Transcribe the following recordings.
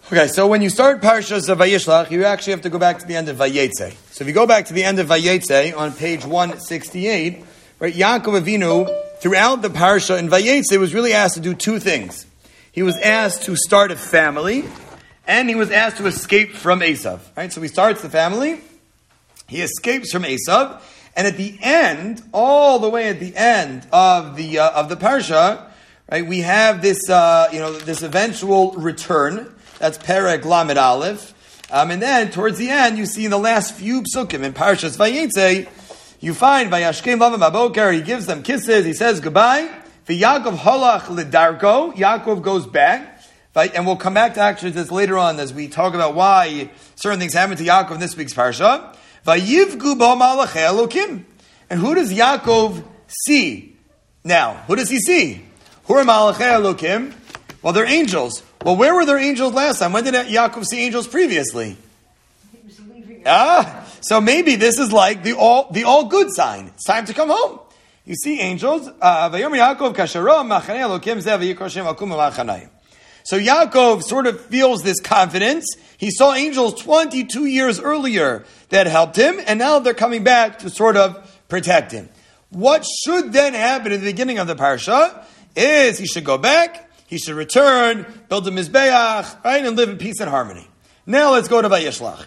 Okay, so when you start Parshas of Vayishlach, you actually have to go back to the end of Vayetze. So if you go back to the end of Vayetze on page 168, right, Yaakov Avinu, throughout the Parsha in Vayetze, was really asked to do two things. He was asked to start a family, and he was asked to escape from Esav. Right, so he starts the family, he escapes from Esav, and at the end, all the way at the end of the Parsha, right, we have this this eventual return. That's Perek Lamed Aleph. And then, towards the end, you see in the last few psukim in Parshas Vayetze, you find Vayashkem Lavam Aboker, he gives them kisses, he says goodbye. V'Yaakov Halach L'Darko, Yaakov goes back. And we'll come back to actually this later on as we talk about why certain things happen to Yaakov in this week's Parsha. Vayivgu Bo Malachei Elokim. And who does Yaakov see? Now, who does he see? Who are Malachei Elokim? Well, they're angels. Well, where were there angels last time? When did Yaakov see angels previously? So maybe this is like the all good sign. It's time to come home. You see angels. So Yaakov sort of feels this confidence. He saw angels 22 years earlier that helped him, and now they're coming back to sort of protect him. What should then happen at the beginning of the parsha is he should go back. He should return, build a mizbeach, right, and live in peace and harmony. Now let's go to Vayishlach.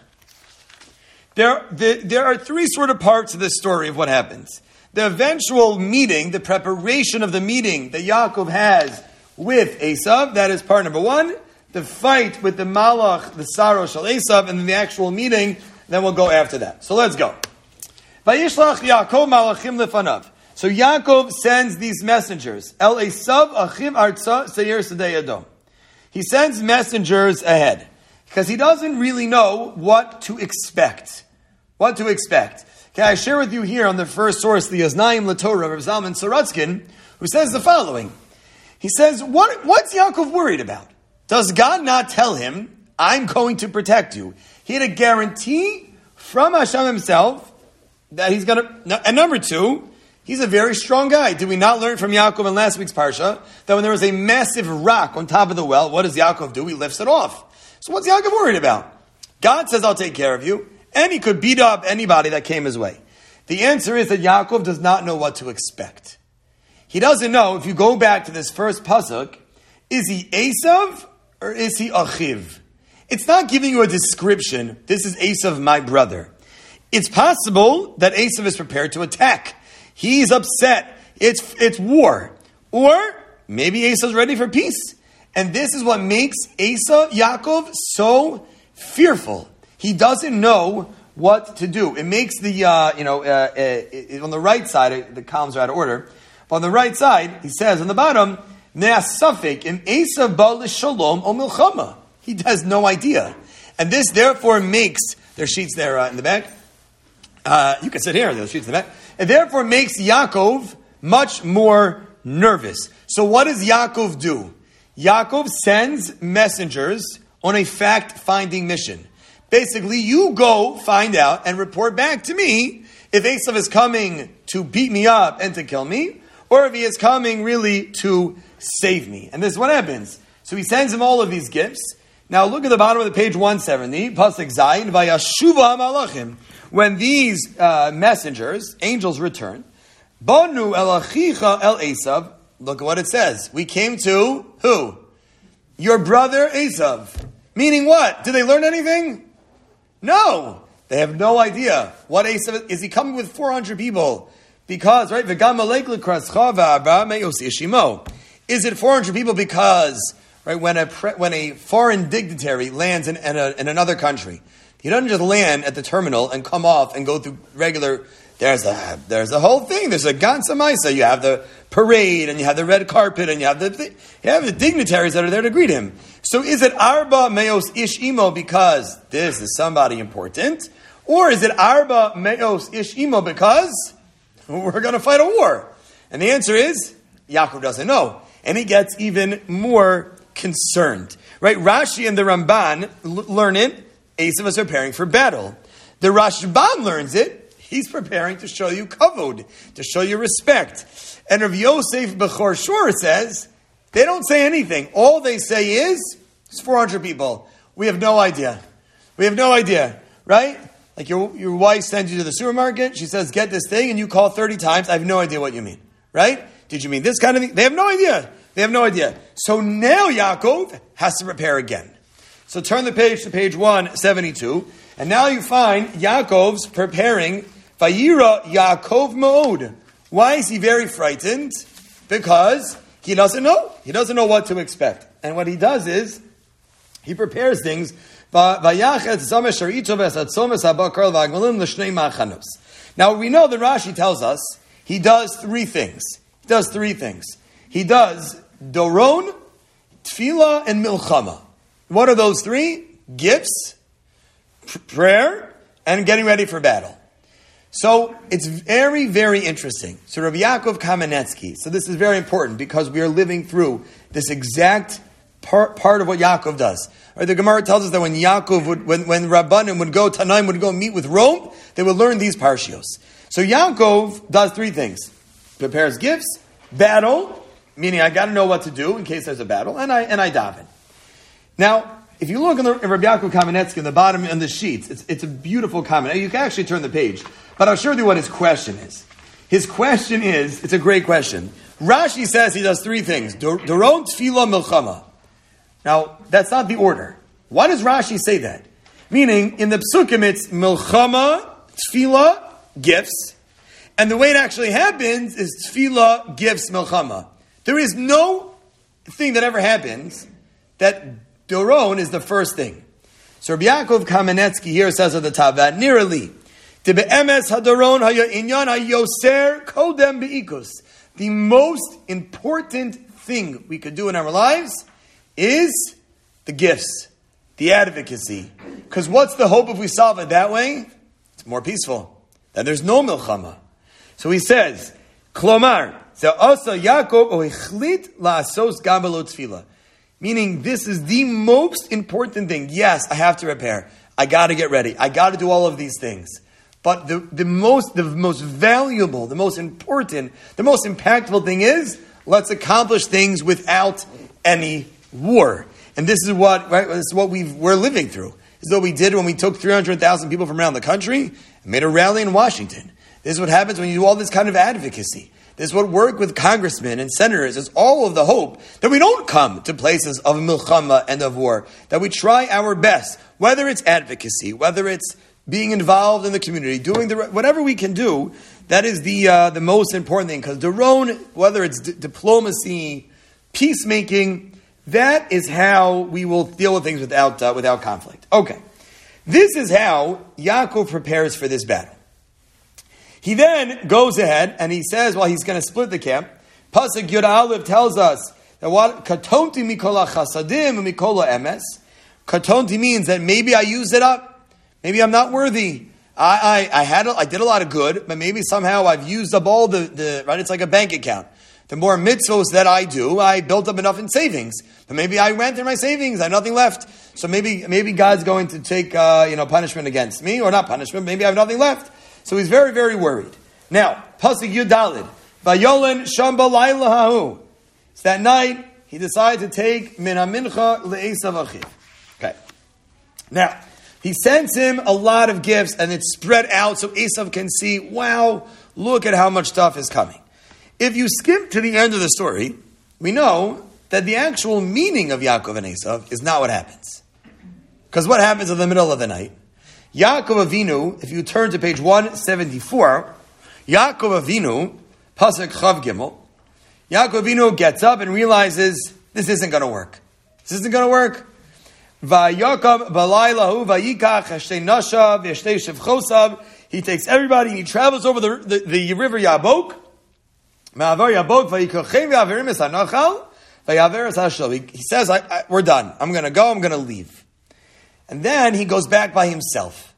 There are three sort of parts of this story of what happens. The eventual meeting, the preparation of the meeting that Yaakov has with Esav, that is part number one. The fight with the Malach, the Saro Shal Esav, and then the actual meeting, then we'll go after that. So let's go. Vayishlach Yaakov Malachim Lefanav. So Yaakov sends these messengers. El Esav Achim Artza Seir Sedei Edom. He sends messengers ahead because he doesn't really know what to expect. What to expect? Okay, I share with you here on the first source, the Oznaim LaTorah of Zalman Sorotzkin, who says the following. He says, what's Yaakov worried about? Does God not tell him, I'm going to protect you? He had a guarantee from Hashem himself that he's going to... And number two, he's a very strong guy. Did we not learn from Yaakov in last week's parsha that when there was a massive rock on top of the well, what does Yaakov do? He lifts it off. So what's Yaakov worried about? God says, I'll take care of you. And he could beat up anybody that came his way. The answer is that Yaakov does not know what to expect. He doesn't know, if you go back to this first pasuk, is he Esav or is he Achiv? It's not giving you a description, this is Esav, my brother. It's possible that Esav is prepared to attack. He's upset. It's war. Or maybe Esav's ready for peace. And this is what makes Yaakov so fearful. He doesn't know what to do. It makes the, on the right side, the columns are out of order. But on the right side, he says on the bottom, Ne'asafik im Esav ba l'shalom o milchama. He has no idea. And this therefore makes, there's sheets there in the back. You can sit here, there's sheets in the back. It therefore makes Yaakov much more nervous. So what does Yaakov do? Yaakov sends messengers on a fact-finding mission. Basically, you go find out and report back to me if Esav is coming to beat me up and to kill me, or if he is coming really to save me. And this is what happens. So he sends him all of these gifts. Now look at the bottom of the page 170, Pasuk Zayin, Vayashuva HaMalachim. When these messengers, angels, return, Banu el achicha el Esav. Look at what it says. We came to who? Your brother Esav. Meaning what? Did they learn anything? No. They have no idea. What Esav is he coming with 400 people? Because, right, is it 400 people because, right, when a foreign dignitary lands in another country, he doesn't just land at the terminal and come off and go through regular. There's a whole thing. There's a Gansa Maisa. You have the parade and you have the red carpet and you have the dignitaries that are there to greet him. So is it Arba Meos Ish Imo because this is somebody important, or is it Arba Meos Ish Imo because we're going to fight a war? And the answer is Yaakov doesn't know, and he gets even more concerned. Right? Rashi and the Ramban learn it. Esav is preparing for battle. The Rashban learns it. He's preparing to show you kavod, to show you respect. And Rav Yosef Bechor Shur says, they don't say anything. All they say is, it's 400 people. We have no idea. We have no idea, right? Like your wife sends you to the supermarket, she says, get this thing, and you call 30 times, I have no idea what you mean, right? Did you mean this kind of thing? They have no idea. They have no idea. So now Yaakov has to prepare again. So turn the page to page 172, and now you find Yaakov's preparing, Vayira Yaakov Ma'od. Why is he very frightened? Because he doesn't know. He doesn't know what to expect. And what he does is, he prepares things. Now we know that Rashi tells us he does three things. He does three things. He does Doron, Tefillah, and Milchama. What are those three? Gifts, prayer, and getting ready for battle. So it's very, very interesting. So Rabbi Yaakov Kamenetsky, so this is very important because we are living through this exact part of what Yaakov does. Right, the Gemara tells us that when Yaakov when Rabbanim would go, Tanaim would go meet with Rome, they would learn these parshios. So Yaakov does three things. Prepares gifts, battle, meaning I got to know what to do in case there's a battle, and I daven. Now, if you look in Rabbi Yaakov Kamenetsky in the bottom in the sheets, it's a beautiful comment. You can actually turn the page, but I'll show you what his question is. His question is, it's a great question. Rashi says he does three things. Doron, Tefillah, Milchama. Now, that's not the order. Why does Rashi say that? Meaning, in the Psukim, it's Milchama, Tefillah, gifts. And the way it actually happens is Tefillah, gifts, Milchama. There is no thing that ever happens that Doron is the first thing. So Rabbi Yaakov Kamenetsky here says at the top, Nirali, Tibe'emes hadoron haya inyan hayoser kodem be'ikus. The most important thing we could do in our lives is the gifts, the advocacy. Because what's the hope if we solve it that way? It's more peaceful. Then there's no milchama. So he says, Klomar, Ze'asa Yaakov oichlit la'asos gabelo tefillah. Meaning this is the most important thing. Yes, I have to prepare. I got to get ready. I got to do all of these things. But the most valuable, the most important, the most impactful thing is, let's accomplish things without any war. And this is what, right? This is what we're living through. This is what we did when we took 300,000 people from around the country and made a rally in Washington. This is what happens when you do all this kind of advocacy. This is what work with congressmen and senators. It's all of the hope that we don't come to places of milchama and of war. That we try our best, whether it's advocacy, whether it's being involved in the community, doing whatever we can do. That is the most important thing. Because Doron, whether it's diplomacy, peacemaking, that is how we will deal with things without conflict. Okay, this is how Yaakov prepares for this battle. He then goes ahead and he says, well, he's going to split the camp. Pasuk Yud Aleph tells us that what katonti mikola chasadim mikola emes. Katonti means that maybe I used it up. Maybe I'm not worthy. I did a lot of good, but maybe somehow I've used up all the right. It's like a bank account. The more mitzvos that I do, I built up enough in savings. But maybe I went through my savings. I have nothing left. So maybe God's going to take punishment against me, or not punishment. Maybe I have nothing left. So he's very, very worried. Now, Pasuk Yud Daled, Vayolen Shamba Laila Hahu. So that night, he decided to take Min HaMincha LeEsav Achiv. Okay. Now, he sends him a lot of gifts, and it's spread out so Esav can see, wow, look at how much stuff is coming. If you skip to the end of the story, we know that the actual meaning of Yaakov and Esav is not what happens. Because what happens in the middle of the night? Yaakov Avinu, if you turn to page 174, Yaakov Avinu, Pasuk Chav Gimel, Yaakov Avinu gets up and realizes this isn't going to work. This isn't going to work. Vayakam balaylahu vayikach hashtei nashav v'yashtei shevchosav. He takes everybody and he travels over the river Yabok. Ma'avar Yabok vayikochem v'averim es hanachal v'yaver es hashal. He says, we're done. I'm going to go. I'm going to leave. And then he goes back by himself.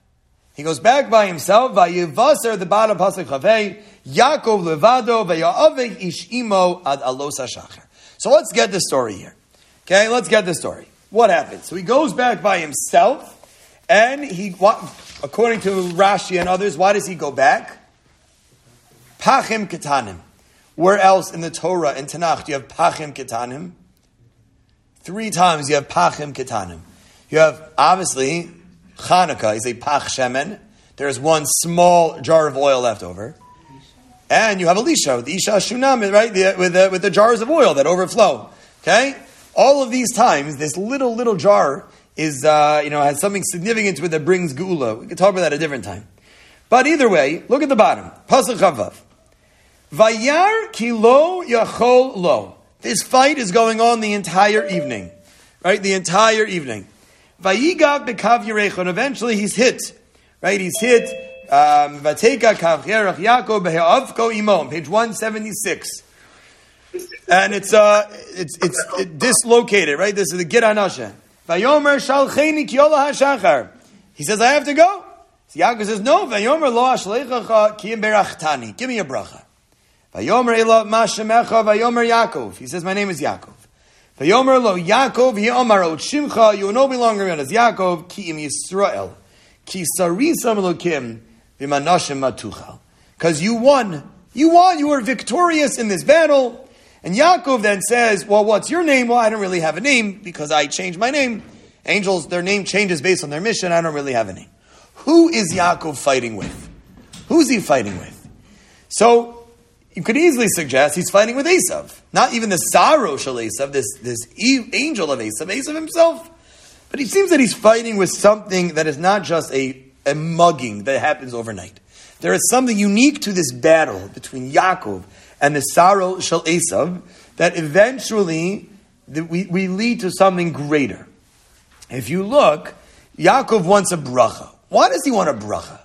Vayivaser the bottom pasuk Chavei Yaakov levado v'ya'avek ish imo ad alos hashachar. So let's get the story here. Okay, let's get the story. What happened? So he goes back by himself, and according to Rashi and others, why does he go back? Pachim ketanim. Where else in the Torah and Tanakh do you have pachim ketanim? 3 times you have pachim ketanim. You have, obviously, Chanukah is a pach shemen. There's one small jar of oil left over. And you have Elisha, the Isha Shunam, right? With the jars of oil that overflow. Okay? All of these times, this little jar is, has something significant to it that brings Geula. We can talk about that at a different time. But either way, look at the bottom. Pasuk Chavav. Vayar ki lo yachol lo. This fight is going on the entire evening. Right? The entire evening. Vayigav bekav Yerechon. Eventually he's hit. Right? He's hit. Vateka kav Yerech Yaakov behe'avko imo. Page 176. And it's dislocated. Right? This is the Gid Hanasha. Vayomer shalcheni ki olah hashachar. He says, I have to go. So Yaakov says, no. Vayomer lo ashleichacha ki berachtani. Give me a bracha. Vayomer elo ma shemecha. Vayomer Yaakov. He says, my name is Yaakov. Vayomer lo Yaakov hi omarot shimcha. You will no longer known as Yaakov ki im Yisrael ki sarisam elokim v'manashim matuchal. Because you won. You were victorious in this battle. And Yaakov then says, well, what's your name? Well, I don't really have a name because I changed my name. Angels, their name changes based on their mission. I don't really have a name. Who is Yaakov fighting with? Who's he fighting with? So, you could easily suggest he's fighting with Esav. Not even the Saro Shel Esav, this angel of Esav, Esav himself. But it seems that he's fighting with something that is not just a mugging that happens overnight. There is something unique to this battle between Yaakov and the Saro Shel Esav that eventually we lead to something greater. If you look, Yaakov wants a bracha. Why does he want a bracha?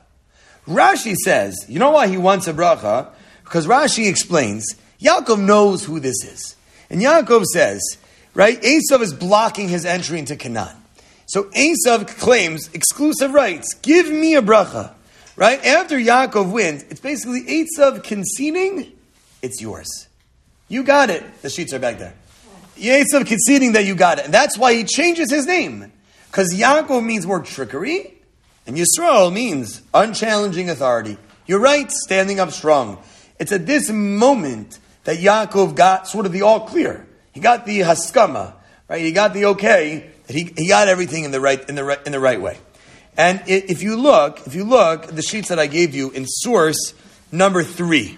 Rashi says, you know why he wants a bracha? Because Rashi explains, Yaakov knows who this is. And Yaakov says, right, Esav is blocking his entry into Canaan. So Esav claims exclusive rights. Give me a bracha. Right? After Yaakov wins, it's basically Esav conceding, it's yours. You got it. The sheets are back there. Esav conceding that you got it. And that's why he changes his name. Because Yaakov means more trickery, and Yisrael means unchallenging authority. You're right, standing up strong. It's at this moment that Yaakov got sort of the all clear. He got the haskama, right? He got the okay, that he got everything in the right way. And if you look at the sheets that I gave you in source number 3,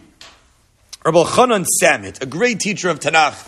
Rabbi Chanan Samit, a great teacher of Tanakh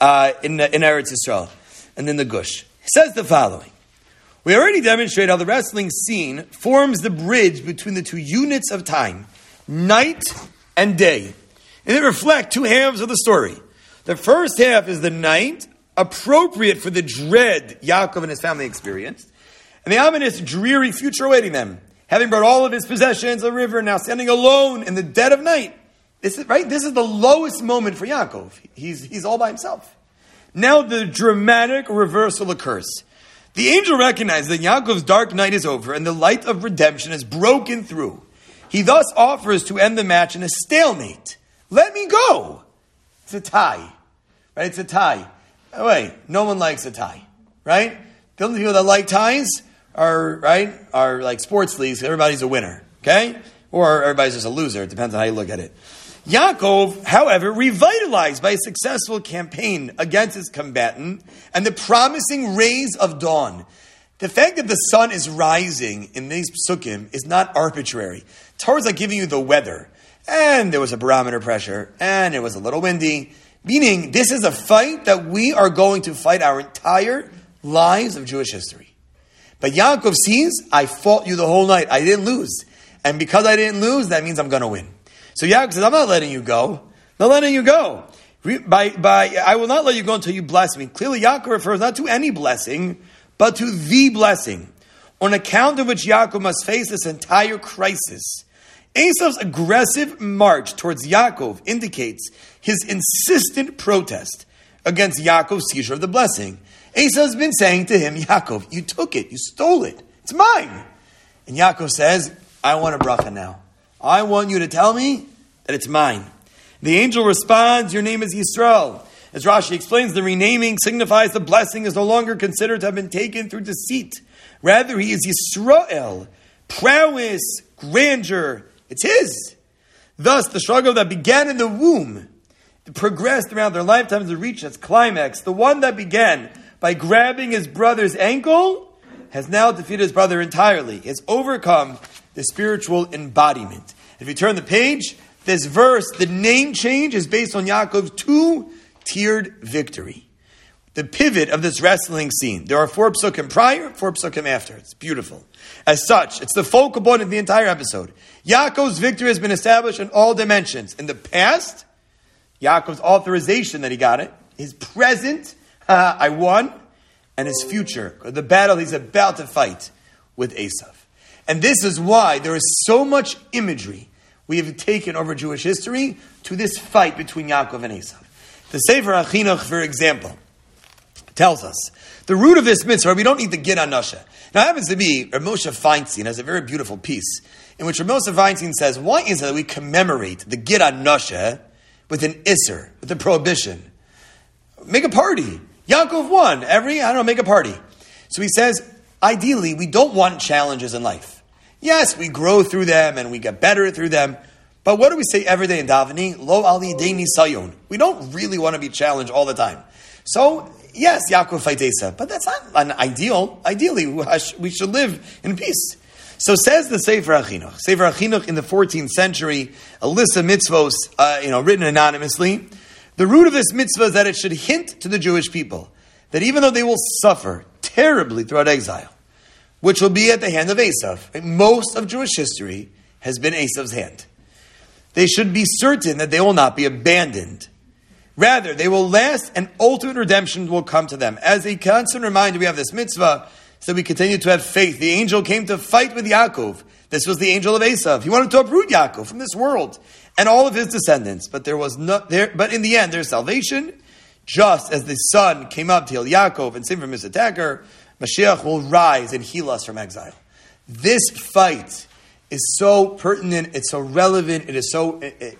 in Eretz Yisrael and in the Gush, says the following. We already demonstrated how the wrestling scene forms the bridge between the two units of time, night and day. And they reflect two halves of the story. The first half is the night, appropriate for the dread Yaakov and his family experienced, and the ominous, dreary future awaiting them. Having brought all of his possessions, a river, now standing alone in the dead of night. This is the lowest moment for Yaakov. He's all by himself. Now the dramatic reversal occurs. The angel recognizes that Yaakov's dark night is over and the light of redemption is broken through. He thus offers to end the match in a stalemate. Let me go. It's a tie. Right? It's a tie. Oh, wait, no one likes a tie. Right? The only people that like ties are like sports leagues. Everybody's a winner. Okay? Or everybody's just a loser. It depends on how you look at it. Yaakov, however, revitalized by a successful campaign against his combatant and the promising rays of dawn. The fact that the sun is rising in these psukim is not arbitrary. Torah's like giving you the weather. And there was a barometer pressure, and it was a little windy. Meaning, this is a fight that we are going to fight our entire lives of Jewish history. But Yaakov sees, I fought you the whole night. I didn't lose. And because I didn't lose, that means I'm going to win. So Yaakov says, I'm not letting you go. I'm not letting you go. I will not let you go until you bless me. Clearly, Yaakov refers not to any blessing, but to the blessing, on account of which Yaakov must face this entire crisis. Esav's aggressive march towards Yaakov indicates his insistent protest against Yaakov's seizure of the blessing. Esav's been saying to him, Yaakov, you took it, you stole it, it's mine. And Yaakov says, I want a bracha now. I want you to tell me that it's mine. The angel responds, your name is Yisrael. As Rashi explains, the renaming signifies the blessing is no longer considered to have been taken through deceit. Rather, he is Yisrael, prowess, grandeur. It's his. Thus, the struggle that began in the womb, progressed throughout their lifetimes to reach its climax. The one that began by grabbing his brother's ankle has now defeated his brother entirely. He has overcome the spiritual embodiment. If you turn the page, this verse, the name change is based on Yaakov's two-tiered victory. The pivot of this wrestling scene. There are 4 psukim prior, 4 psukim after. It's beautiful. As such, it's the focal point of the entire episode. Yaakov's victory has been established in all dimensions. In the past, Yaakov's authorization that he got it. His present, I won. And his future, the battle he's about to fight with Esav. And this is why there is so much imagery we have taken over Jewish history to this fight between Yaakov and Esav. The Sefer HaChinuch, for example, tells us the root of this mitzvah. We don't need the Gid HaNashe. Now, it happens to be Rav Moshe Feinstein has a very beautiful piece in which Rav Moshe Feinstein says, why is it that we commemorate the Gid HaNashe with an Isser, with a prohibition? Make a party. Yaakov won. Make a party. So he says, ideally, we don't want challenges in life. Yes, we grow through them and we get better through them. But what do we say every day in davening? Lo al yidei nisayon. We don't really want to be challenged all the time. So, yes, Yaakov fights Esav, but that's not an ideal. Ideally, we should live in peace. So says the Sefer HaChinuch. Sefer HaChinuch in the 14th century, a list of mitzvos, written anonymously. The root of this mitzvah is that it should hint to the Jewish people that even though they will suffer terribly throughout exile, which will be at the hand of Esav, most of Jewish history has been Esav's hand. They should be certain that they will not be abandoned. Rather, they will last and ultimate redemption will come to them. As a constant reminder, we have this mitzvah, so we continue to have faith. The angel came to fight with Yaakov. This was the angel of Esav. He wanted to uproot Yaakov from this world and all of his descendants. But But in the end, there's salvation. Just as the sun came up to heal Yaakov and save from his attacker, Mashiach will rise and heal us from exile. This fight is so pertinent. It's so relevant. It is so.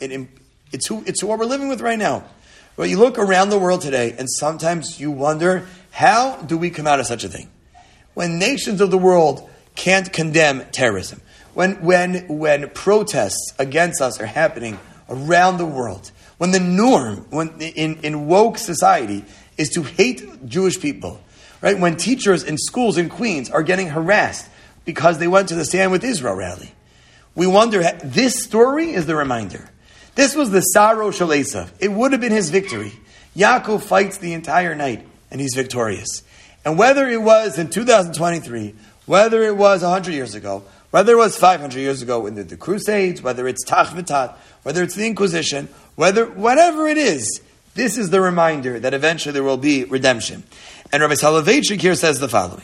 It's what we're living with right now. Well, you look around the world today, and sometimes you wonder, how do we come out of such a thing? When nations of the world can't condemn terrorism, when protests against us are happening around the world, when the norm in woke society is to hate Jewish people, right? When teachers in schools in Queens are getting harassed because they went to the Stand With Israel rally, we wonder, this story is the reminder. This was the sorrow Shel Esav. It would have been his victory. Yaakov fights the entire night, and he's victorious. And whether it was in 2023, whether it was 100 years ago, whether it was 500 years ago in the Crusades, whether it's Tach V'Tat, whether it's the Inquisition, whatever it is, this is the reminder that eventually there will be redemption. And Rabbi Soloveitchik here says the following.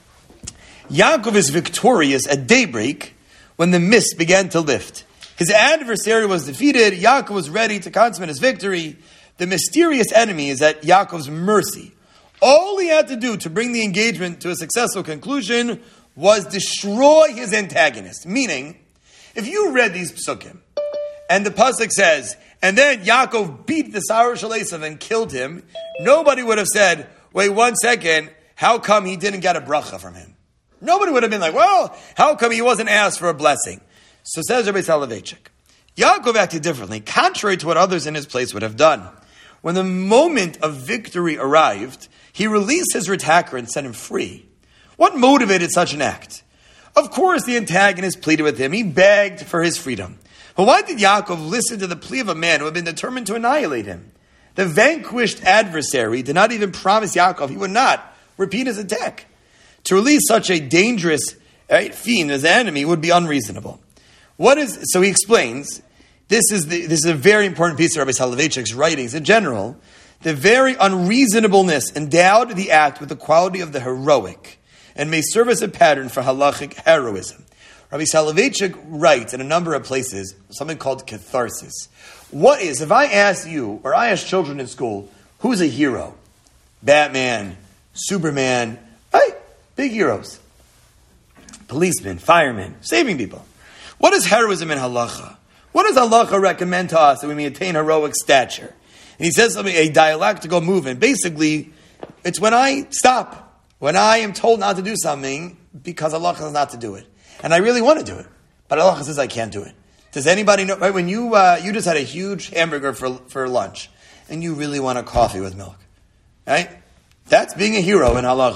Yaakov is victorious at daybreak when the mist began to lift. His adversary was defeated. Yaakov was ready to consummate his victory. The mysterious enemy is at Yaakov's mercy. All he had to do to bring the engagement to a successful conclusion was destroy his antagonist. Meaning, if you read these psukim, and the pasuk says, and then Yaakov beat the Sarah Shel Esav and killed him, nobody would have said, wait 1 second, how come he didn't get a bracha from him? Nobody would have been like, well, how come he wasn't asked for a blessing? So says Rabbi Soloveitchik, Yaakov acted differently, contrary to what others in his place would have done. When the moment of victory arrived, he released his attacker and set him free. What motivated such an act? Of course, the antagonist pleaded with him. He begged for his freedom. But why did Yaakov listen to the plea of a man who had been determined to annihilate him? The vanquished adversary did not even promise Yaakov he would not repeat his attack. To release such a dangerous fiend as an enemy would be unreasonable. So he explains, this is a very important piece of Rabbi Soloveitchik's writings in general. The very unreasonableness endowed the act with the quality of the heroic and may serve as a pattern for halachic heroism. Rabbi Soloveitchik writes in a number of places something called catharsis. If I ask you, or I ask children in school, who's a hero? Batman, Superman, right? Big heroes. Policemen, firemen, saving people. What is heroism in halacha? What does halacha recommend to us that we may attain heroic stature? And he says something, a dialectical movement. Basically, it's when I stop, when I am told not to do something because halacha says not to do it. And I really want to do it, but halacha says I can't do it. Does anybody know, right, when you just had a huge hamburger for lunch, and you really want a coffee with milk, right? That's being a hero in halacha.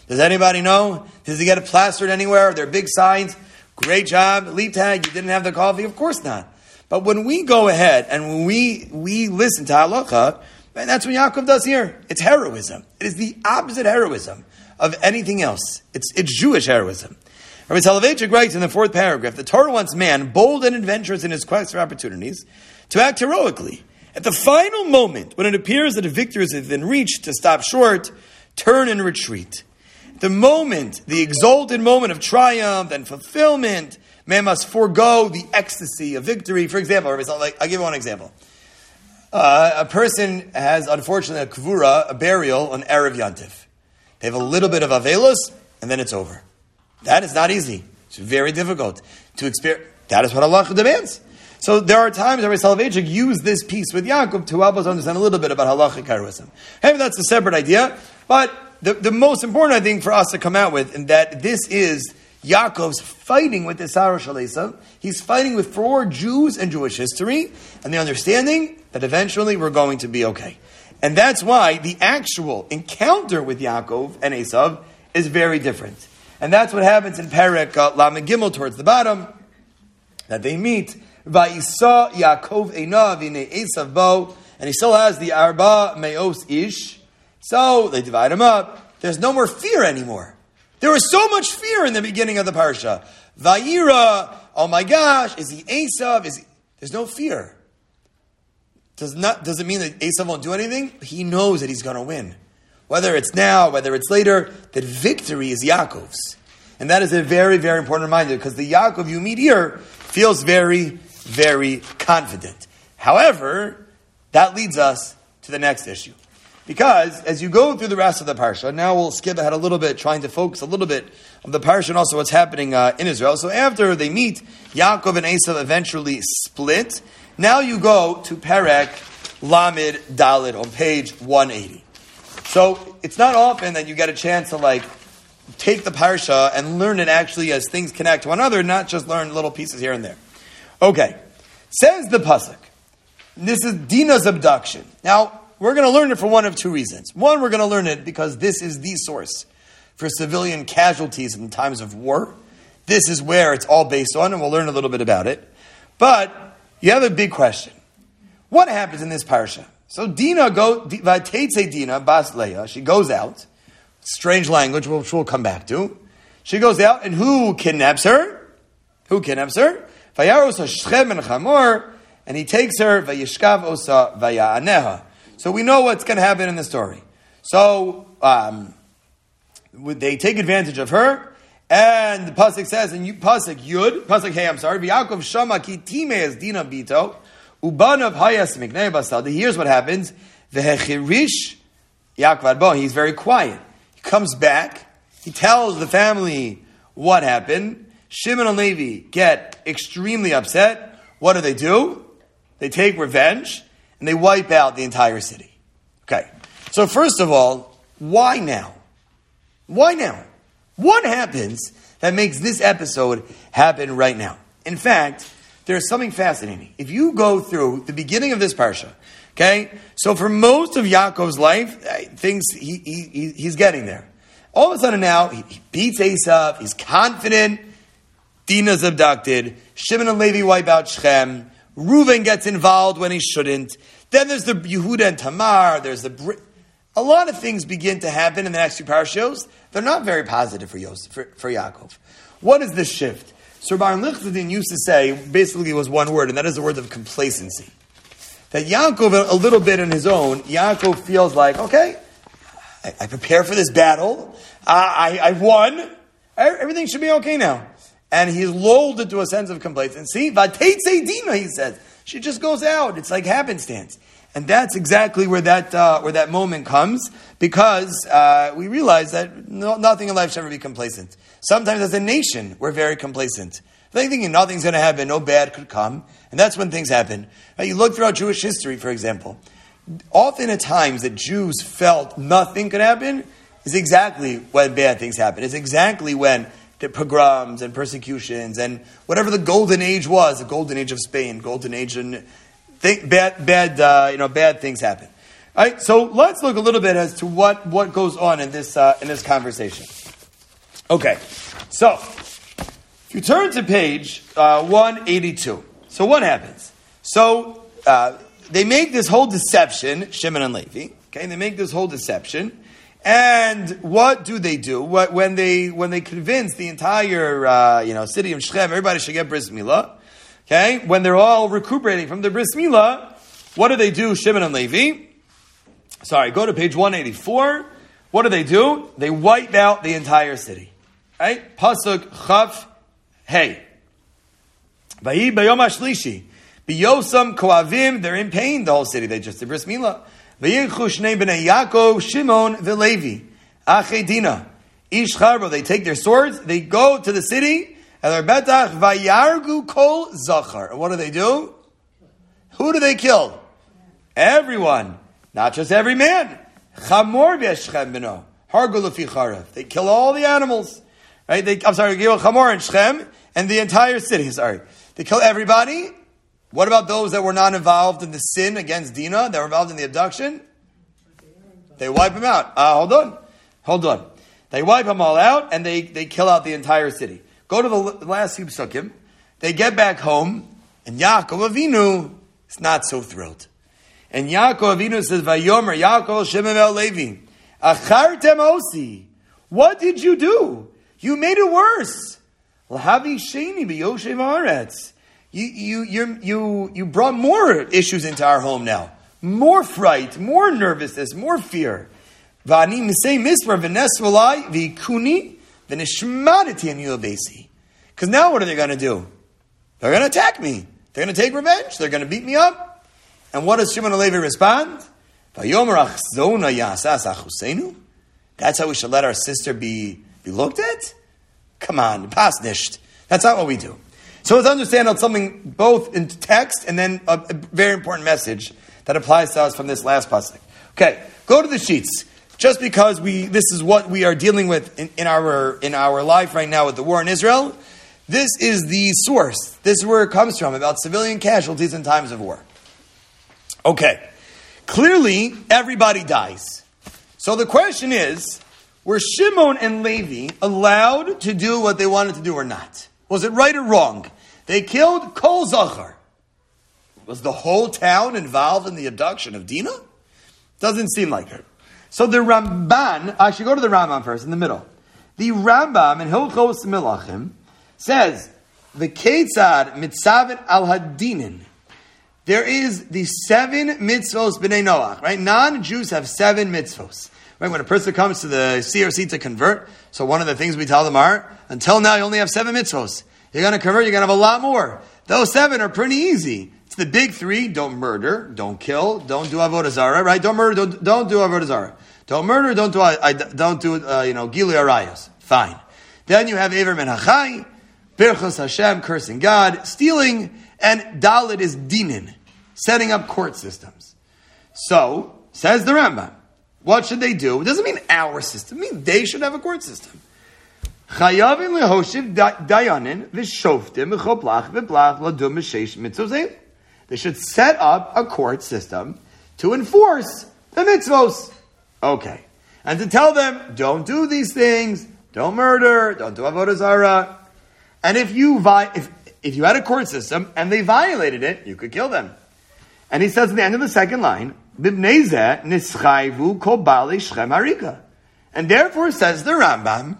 Does anybody know? Does he get it plastered anywhere? Are there big signs? Great job. Litag, you didn't have the coffee? Of course not. But when we go ahead and when we listen to halacha, and that's what Yaakov does here. It's heroism. It is the opposite heroism of anything else. It's Jewish heroism. Rabbi Soloveitchik writes in the 4th paragraph, the Torah wants man, bold and adventurous in his quest for opportunities, to act heroically. At the final moment, when it appears that a victory has been reached, to stop short, turn and retreat. The moment, the exalted moment of triumph and fulfillment, man must forego the ecstasy of victory. For example, I'll give you one example. A person has, unfortunately, a kvura, a burial on Erev Yantiv. They have a little bit of avelos, and then it's over. That is not easy. It's very difficult to experience. That is what Allah demands. So there are times Rabbi Soloveitchik used this piece with Yaakov to help us understand a little bit about halachic heroism. Hey, that's a separate idea, but the most important, I think, for us to come out with, and that this is Yaakov's fighting with the Sarah Shalesa. He's fighting for Jews and Jewish history, and the understanding that eventually we're going to be okay. And that's why the actual encounter with Yaakov and Esav is very different. And that's what happens in Perek Lamed Gimel towards the bottom, that they meet. Va'isa Yaakov einav v'nei Esav bo, and he still has the Arba Me'os Ish. So they divide him up. There's no more fear anymore. There was so much fear in the beginning of the parsha. Va'ira, oh my gosh, is he Esav? There's no fear. Does it mean that Esav won't do anything? He knows that he's going to win. Whether it's now, whether it's later, that victory is Yaakov's. And that is a very, very important reminder, because the Yaakov you meet here feels very, very confident. However, that leads us to the next issue. Because as you go through the rest of the parsha, now we'll skip ahead a little bit, trying to focus a little bit of the parsha and also what's happening in Israel. So after they meet, Yaakov and Esav eventually split. Now you go to Perek Lamed Dalet on page 180. So it's not often that you get a chance to take the parsha and learn it actually as things connect to one another, not just learn little pieces here and there. Okay, says the pasuk. This is Dinah's abduction. Now we're going to learn it for one of two reasons. One, we're going to learn it because this is the source for civilian casualties in times of war. This is where it's all based on, and we'll learn a little bit about it. But you have a big question. What happens in this parsha? So Dinah Dinah Bas Leah, she goes out. Strange language, which we'll come back to. She goes out, and who kidnaps her? Vayaros Shechem and Chamor, and he takes her. Vayishkav osa vaya'aneha. So we know what's going to happen in the story. So they take advantage of her, and the pasuk says, and pasuk V'Yaakov shama ki timei Dinah bito. Ubanav hayas miknei basal. Here's what happens. V'hechirish Yaakov bo. He's very quiet. He comes back. He tells the family what happened. Shimon and Levi get extremely upset. What do? They take revenge and they wipe out the entire city. Okay. So first of all, why now? Why now? What happens that makes this episode happen right now? In fact, there's something fascinating. If you go through the beginning of this parsha, okay, so for most of Yaakov's life, he's getting there. All of a sudden now, he beats Esav, he's confident, Dinah's abducted, Shimon and Levi wipe out Shechem, Reuven gets involved when he shouldn't, then there's the Yehuda and Tamar, a lot of things begin to happen in the next few parashos. They're not very positive for Yaakov. What is this shift? So Baron Lichtenstein used to say, basically it was one word, and that is the word of complacency. That Yaakov, a little bit on his own, Yaakov feels like, okay, I prepare for this battle, I won, everything should be okay now. And he's lulled into a sense of complacency. Vateitze Dinah, he says. She just goes out. It's like happenstance. And that's exactly where that moment comes, because we realize that nothing in life should ever be complacent. Sometimes as a nation, we're very complacent. Thinking nothing's going to happen, no bad could come, and that's when things happen. Now, you look throughout Jewish history, for example, often at times that Jews felt nothing could happen is exactly when bad things happen. It's exactly when the pogroms and persecutions and whatever the golden age was, the golden age of Spain, golden age and bad things happen. All right, so let's look a little bit as to what goes on in this conversation. Okay, so if you turn to page 182, so what happens? So they make this whole deception, Shimon and Levi. Okay, they make this whole deception, and what do? When they convince the entire city of Shechem, everybody should get bris milah. Okay, when they're all recuperating from the bris milah, what do? Shimon and Levi. Sorry, go to page 184. What do? They wipe out the entire city. Right? Pasuk Chaf Hey. Vayi bayom hashlishi. Biyosam koavim. They're in pain. The whole city. They just did bris milah. Vayikchu shnei bnei Yaakov, Shimon v'Levi. Achei Dina. Ish charbo. They take their swords. They go to the city. And they're betach vayargu kol zachar. And what do? Who do they kill? Everyone. Not just every man. Chamor v'Shechem b'no. Hargu l'fi charav. They kill all the animals. Right? They kill Chamor and Shechem and the entire city. Sorry. They kill everybody. What about those that were not involved in the sin against Dinah? That were involved in the abduction? They wipe them out. Hold on. They wipe them all out and they kill out the entire city. Go to the last few psukim. They get back home and Yaakov Avinu is not so thrilled. And Yaakov Avinu says, Vayomer Yaakov Shimon Levi, Achartem osi. What did you do? You made it worse. L'havi sheni b'yoshev haaretz. You brought more issues into our home now. More fright, more nervousness, more fear. V'ani misei misvar v'nesvalai v'ikuni v'nishmadeti an yulabesi. Because now what are they going to do? They're going to attack me. They're going to take revenge. They're going to beat me up. And what does Shimon and Levi respond? That's how we should let our sister be looked at? Come on, pasnisht. That's not what we do. So let's understand something both in text and then a very important message that applies to us from this last pasuk. Okay, go to the sheets. Just because this is what we are dealing with in our life right now with the war in Israel, this is the source. This is where it comes from, about civilian casualties in times of war. Okay, clearly everybody dies. So the question is, were Shimon and Levi allowed to do what they wanted to do or not? Was it right or wrong? They killed Kol Zachar. Was the whole town involved in the abduction of Dinah? Doesn't seem like it. So the Ramban, I should go to the Rambam first, in the middle. The Rambam in Hilchos Melachim says, the Ketzad mitzavet al hadinin. There is the 7 mitzvos b'nei Noach, right? Non-Jews have 7 mitzvos. Right? When a person comes to the CRC to convert, so one of the things we tell them are, until now you only have 7 mitzvos. You're going to convert, you're going to have a lot more. Those 7 are pretty easy. It's the big 3, don't murder, don't kill, don't do avodah zarah, right? Don't murder, don't do avodah zarah. Don't murder, don't do gilui arayos. Fine. Then you have Ever Men Hachai, Birchos Hashem, cursing God, stealing, and Dalit is dinin, setting up court systems. So, says the Rambam, what should they do? It doesn't mean our system. It means they should have a court system. Chayavin lehoshiv dayanin v'shoftim v'choplach v'plach ladum v'sheish mitzvos. They should set up a court system to enforce the mitzvos. Okay. And to tell them, don't do these things, don't murder, don't do avodah zarah. And if you had a court system and they violated it, you could kill them. And he says at the end of the second line, Bibnezeh nischayvu kol bali Shechem harika. And therefore, says the Rambam,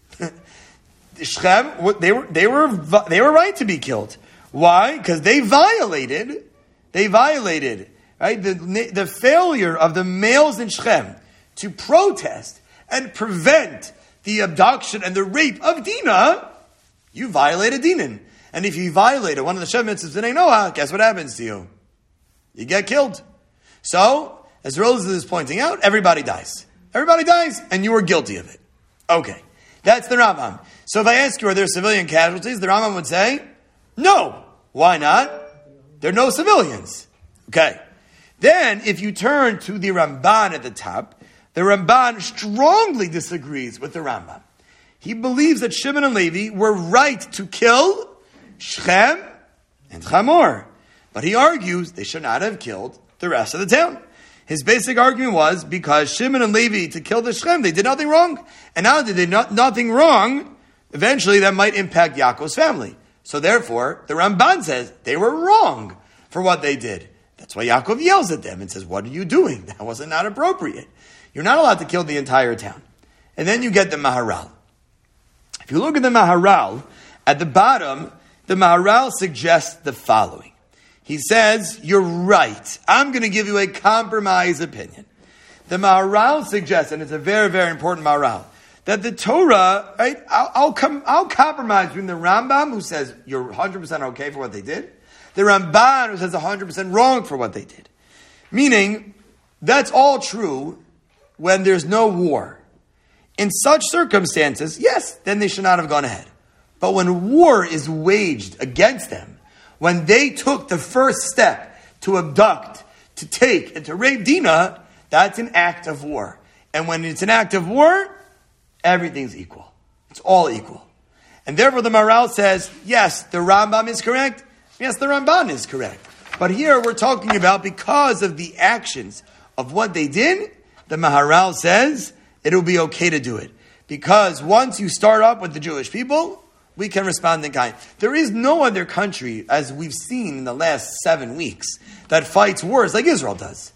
Shechem, they were right to be killed. Why? Because they violated, right, the failure of the males in Shechem to protest and prevent the abduction and the rape of Dinah. You violated Dinan. And if you violated one of the Shem mitzvahs in Noah, guess what happens to you? You get killed. So, as Rose is pointing out, everybody dies. Everybody dies, and you were guilty of it. Okay. That's the Rambam. So if I ask you, are there civilian casualties? The Rambam would say, no. Why not? There are no civilians. Okay. Then, if you turn to the Ramban at the top, the Ramban strongly disagrees with the Rambam. He believes that Shimon and Levi were right to kill Shechem and Chamor. But he argues they should not have killed the rest of the town. His basic argument was because Shimon and Levi, to kill the Shechem, they did nothing wrong. And now that they did nothing wrong, eventually that might impact Yaakov's family. So therefore, the Ramban says they were wrong for what they did. That's why Yaakov yells at them and says, what are you doing? That was not appropriate. You're not allowed to kill the entire town. And then you get the Maharal. If you look at the Maharal, at the bottom, the Maharal suggests the following. He says, you're right. I'm going to give you a compromise opinion. The Maharal suggests, and it's a very, very important Maharal, that the Torah, right, I'll compromise between the Rambam, who says you're 100% okay for what they did, the Ramban, who says 100% wrong for what they did. Meaning, that's all true when there's no war. In such circumstances, yes, then they should not have gone ahead. But when war is waged against them, when they took the first step to abduct, to take, and to rape Dinah, that's an act of war. And when it's an act of war, everything's equal. It's all equal. And therefore the Maharal says, yes, the Rambam is correct. Yes, the Ramban is correct. But here we're talking about because of the actions of what they did, the Maharal says it'll be okay to do it. Because once you start up with the Jewish people, we can respond in kind. There is no other country, as we've seen in the last 7 weeks, that fights wars like Israel does.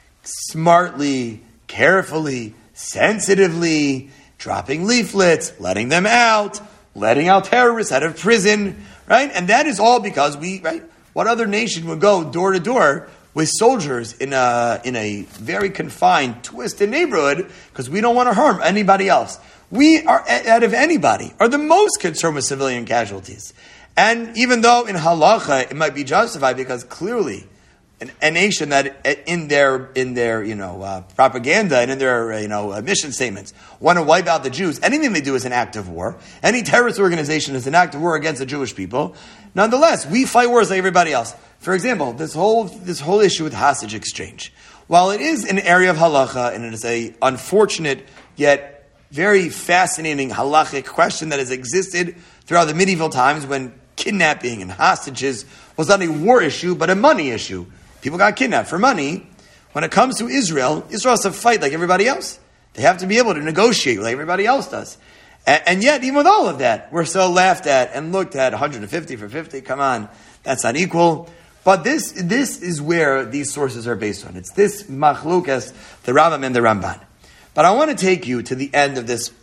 Smartly, carefully, sensitively, dropping leaflets, letting them out, letting out terrorists out of prison, right? And that is all because what other nation would go door to door with soldiers in a very confined, twisted neighborhood because we don't want to harm anybody else. We are, out of anybody, are the most concerned with civilian casualties. And even though in halacha it might be justified because clearly a nation that in their propaganda and in their mission statements want to wipe out the Jews, anything they do is an act of war. Any terrorist organization is an act of war against the Jewish people. Nonetheless, we fight wars like everybody else. For example, this whole issue with hostage exchange. While it is an area of halacha and it is a unfortunate yet very fascinating halachic question that has existed throughout the medieval times when kidnapping and hostages was not a war issue, but a money issue. People got kidnapped for money. When it comes to Israel has to fight like everybody else. They have to be able to negotiate like everybody else does. And yet, even with all of that, we're still laughed at and looked at 150 for 50. Come on, that's not equal. But this is where these sources are based on. It's this machlukas, the Rambam and the Ramban. But I want to take you to the end of this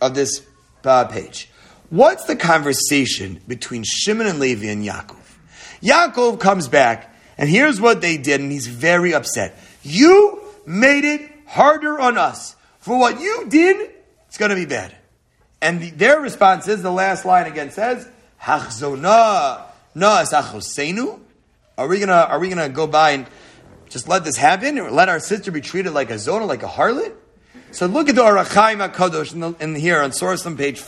page. What's the conversation between Shimon and Levi and Yaakov? Yaakov comes back, and here's what they did, and he's very upset. You made it harder on us. For what you did, it's going to be bad. And their response is, the last line again says, Hachzona na achosenu. Are we gonna go by and just let this happen, or let our sister be treated like a zona, like a harlot? So look at the Orach Chaim HaKadosh in here on source on page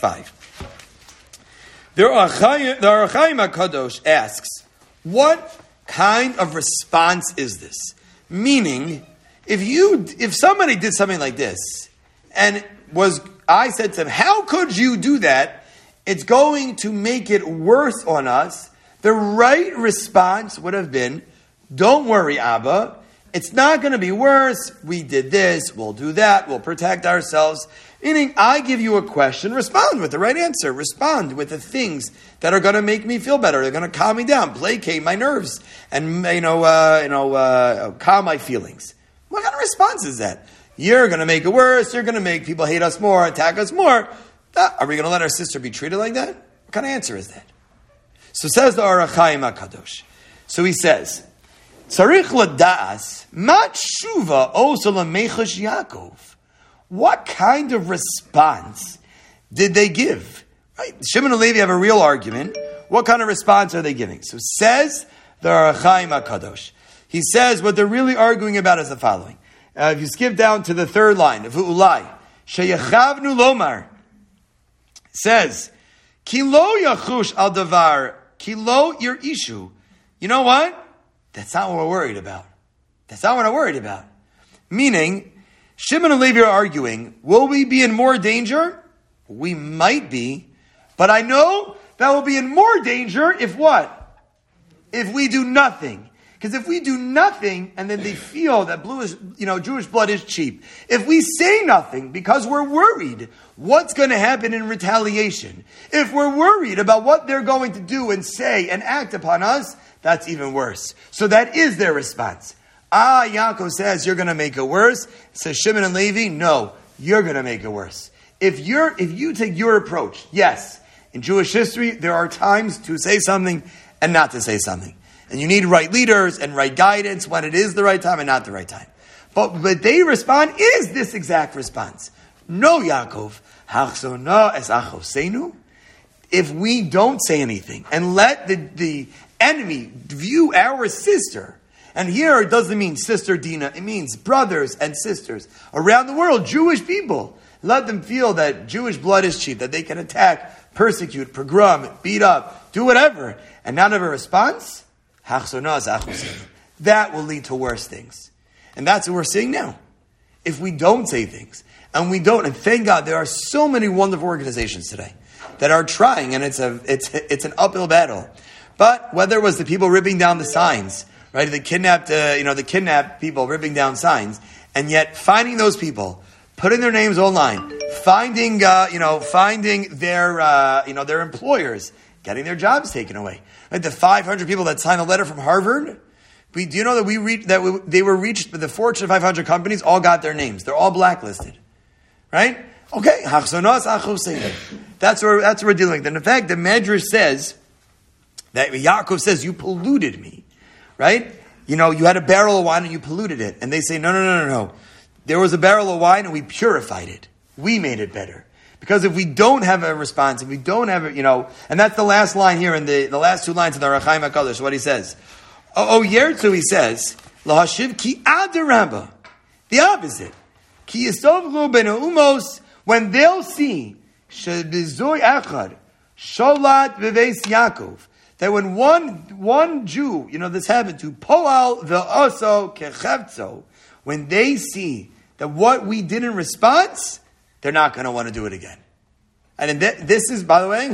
5. The Orach Chaim HaKadosh asks, what kind of response is this? Meaning, if somebody did something like this, and I said to him, how could you do that? It's going to make it worse on us. The right response would have been, don't worry, Abba. It's not going to be worse. We did this. We'll do that. We'll protect ourselves. Meaning, I give you a question. Respond with the right answer. Respond with the things that are going to make me feel better. They're going to calm me down, placate my nerves, and calm my feelings. What kind of response is that? You're going to make it worse. You're going to make people hate us more, attack us more. Are we going to let our sister be treated like that? What kind of answer is that? So says the Orach Chaim HaKadosh. So he says, Tzarich lada'as mat shuva osa lamechash Yaakov. What kind of response did they give? Right? Shimon and Levi have a real argument. What kind of response are they giving? So says the Orach Chaim HaKadosh. He says what they're really arguing about is the following. If you skip down to the third line of U'ulai, Sheyachavnu lomar, says, Kilo yachush al davar, kilo your issue. You know what? That's not what we're worried about. That's not what I'm worried about. Meaning, Shimon and Levi are arguing, will we be in more danger? We might be, but I know that we'll be in more danger if what? If we do nothing. Because if we do nothing and then they feel that Jewish blood is cheap, if we say nothing because we're worried what's going to happen in retaliation, if we're worried about what they're going to do and say and act upon us, that's even worse. So that is their response. Yaakov says you're going to make it worse. Says Shimon and Levi, no, you're going to make it worse. If you take your approach, yes, in Jewish history there are times to say something and not to say something. And you need right leaders and right guidance when it is the right time and not the right time. But they respond is this exact response. No, Yaakov, hachsona es achosenu. If we don't say anything and let the enemy view our sister, and here it doesn't mean sister Dina, it means brothers and sisters around the world, Jewish people. Let them feel that Jewish blood is cheap, that they can attack, persecute, pogrom, beat up, do whatever, and not have a response. That will lead to worse things. And that's what we're seeing now. If we don't say things, and thank God there are so many wonderful organizations today that are trying, and it's an uphill battle. But whether it was the people ripping down the signs, right, the kidnapped people ripping down signs, and yet finding those people, putting their names online, finding their employers, getting their jobs taken away. Right, the 500 people that signed a letter from Harvard. Do you know that they were reached? The Fortune 500 companies all got their names. They're all blacklisted, right? Okay, that's what we're dealing with. And in fact, the Medrash says that Yaakov says you polluted me, right? You had a barrel of wine and you polluted it, and they say no. There was a barrel of wine and we purified it. We made it better. Because if we don't have a response, if we don't have it, and that's the last line here in the last two lines of the Arachaim HaKadosh, what he says. Yertzu, he says, Lahashiv ki adarabba. The opposite. Ki yisovlu ben umos, when they'll see, shebizoy echad, sholat beveis Yaakov, that when one Jew, this happened to Poal ve'oso kechevtzo, when they see that what we did in response, they're not going to want to do it again. And this is, by the way,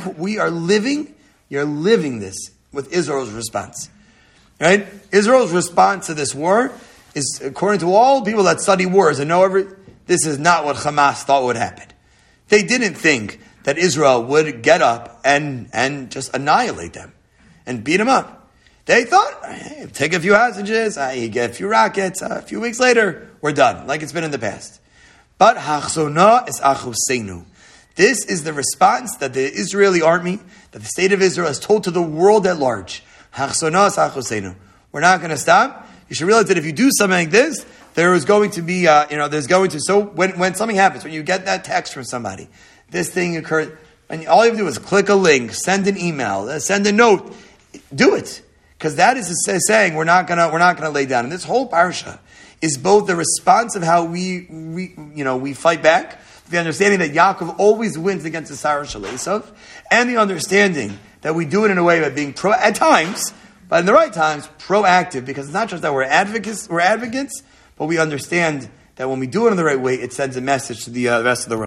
you're living this with Israel's response. Right? Israel's response to this war is, according to all people that study wars and know this is not what Hamas thought would happen. They didn't think that Israel would get up and just annihilate them and beat them up. They thought, hey, take a few hostages, you get a few rockets, a few weeks later, we're done, like it's been in the past. But hachsona is achosenu. This is the response that the Israeli army, that the state of Israel has told to the world at large. Hachsona is achosenu. We're not going to stop. You should realize that if you do something like this, there is going to be, so when something happens, when you get that text from somebody, this thing occurred, and all you have to do is click a link, send an email, send a note, do it. Because that is saying we're not gonna lay down. And this whole parsha is both the response of how we fight back, the understanding that Yaakov always wins against the Sarah Shalesav, and the understanding that we do it in a way by being at times, but in the right times, proactive, because it's not just that we're advocates, but we understand that when we do it in the right way, it sends a message to the rest of the world.